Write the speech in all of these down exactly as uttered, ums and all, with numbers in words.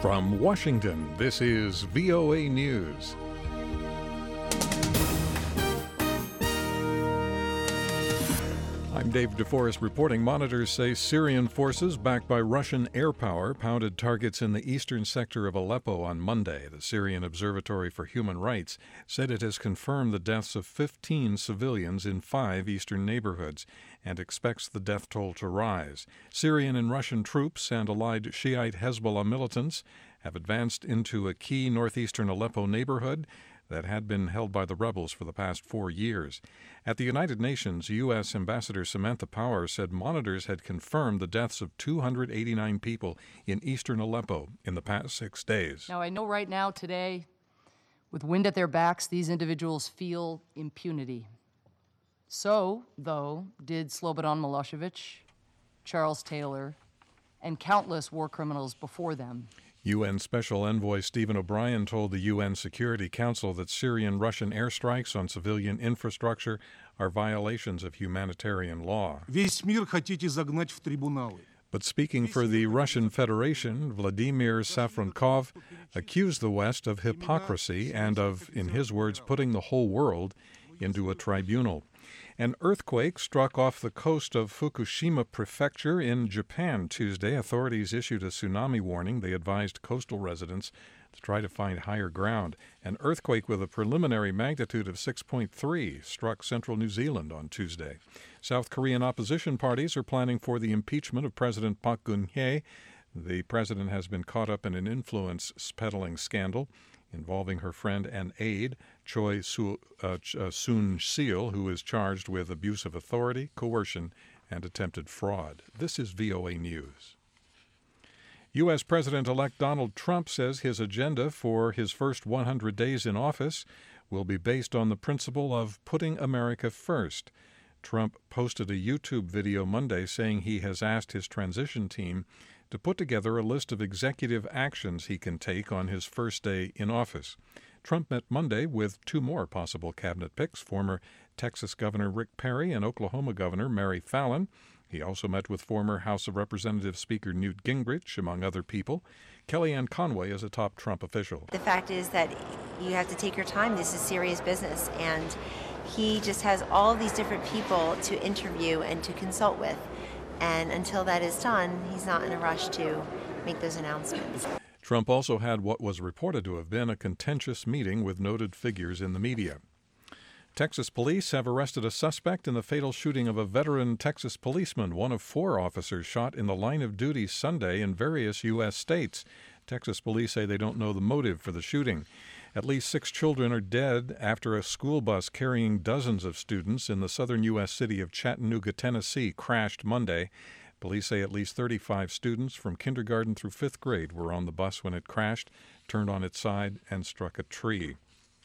From Washington, this is V O A News. I'm Dave DeForest reporting. Monitors say Syrian forces backed by Russian air power pounded targets in the eastern sector of Aleppo on Monday. The Syrian Observatory for Human Rights said it has confirmed the deaths of fifteen civilians in five eastern neighborhoods and expects the death toll to rise. Syrian and Russian troops and allied Shiite Hezbollah militants have advanced into a key northeastern Aleppo neighborhood that had been held by the rebels for the past four years. At the United Nations, U S Ambassador Samantha Power said monitors had confirmed the deaths of two hundred eighty-nine people in eastern Aleppo in the past six days. Now, I know right now, today, with wind at their backs, these individuals feel impunity. So, though, did Slobodan Milosevic, Charles Taylor, and countless war criminals before them. U N Special Envoy Stephen O'Brien told the U N Security Council that Syrian-Russian airstrikes on civilian infrastructure are violations of humanitarian law. Весь мир хотите загнать в трибуналы. But speaking for the Russian Federation, Vladimir Safronkov accused the West of hypocrisy and of, in his words, putting the whole world into a tribunal. An earthquake struck off the coast of Fukushima Prefecture in Japan Tuesday. Authorities issued a tsunami warning. They advised coastal residents to try to find higher ground. An earthquake with a preliminary magnitude of six point three struck central New Zealand on Tuesday. South Korean opposition parties are planning for the impeachment of President Park Geun-hye. The president has been caught up in an influence peddling scandal involving her friend and aide, Choi Su, uh, uh, Soon-sil, who is charged with abuse of authority, coercion, and attempted fraud. This is V O A News. U S. President-elect Donald Trump says his agenda for his first one hundred days in office will be based on the principle of putting America first. Trump posted a YouTube video Monday saying he has asked his transition team to put together a list of executive actions he can take on his first day in office. Trump met Monday with two more possible cabinet picks, former Texas Governor Rick Perry and Oklahoma Governor Mary Fallin. He also met with former House of Representatives Speaker Newt Gingrich, among other people. Kellyanne Conway is a top Trump official. The fact is that you have to take your time. This is serious business, and he just has all of these different people to interview and to consult with. And until that is done, he's not in a rush to make those announcements. Trump also had what was reported to have been a contentious meeting with noted figures in the media. Texas police have arrested a suspect in the fatal shooting of a veteran Texas policeman, one of four officers shot in the line of duty Sunday in various U S states. Texas police say they don't know the motive for the shooting. At least six children are dead after a school bus carrying dozens of students in the southern U S city of Chattanooga, Tennessee, crashed Monday. Police say at least thirty-five students from kindergarten through fifth grade were on the bus when it crashed, turned on its side, and struck a tree.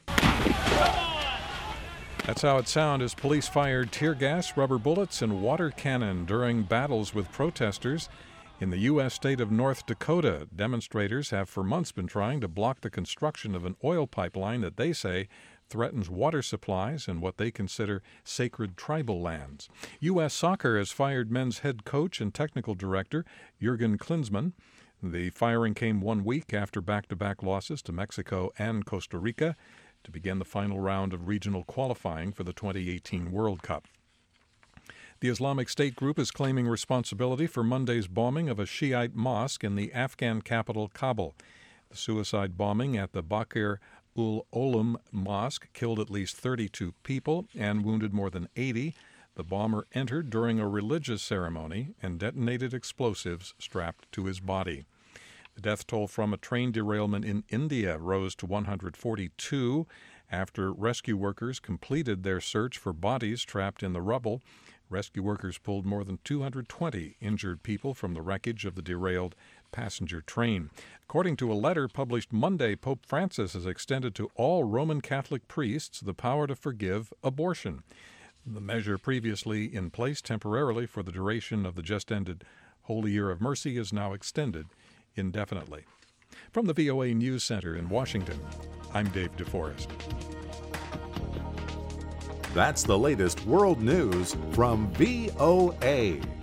That's how it sounded as police fired tear gas, rubber bullets, and water cannon during battles with protesters. In the U S state of North Dakota, demonstrators have for months been trying to block the construction of an oil pipeline that they say threatens water supplies and what they consider sacred tribal lands. U S Soccer has fired men's head coach and technical director Jurgen Klinsmann. The firing came one week after back-to-back losses to Mexico and Costa Rica to begin the final round of regional qualifying for the twenty eighteen World Cup. The Islamic State group is claiming responsibility for Monday's bombing of a Shiite mosque in the Afghan capital, Kabul. The suicide bombing at the Bakir ul Olum Mosque killed at least thirty-two people and wounded more than eighty. The bomber entered during a religious ceremony and detonated explosives strapped to his body. The death toll from a train derailment in India rose to one hundred forty-two after rescue workers completed their search for bodies trapped in the rubble. Rescue workers pulled more than two hundred twenty injured people from the wreckage of the derailed passenger train. According to a letter published Monday, Pope Francis has extended to all Roman Catholic priests the power to forgive abortion. The measure previously in place temporarily for the duration of the just-ended Holy Year of Mercy is now extended indefinitely. From the V O A News Center in Washington, I'm Dave DeForest. That's the latest world news from V O A.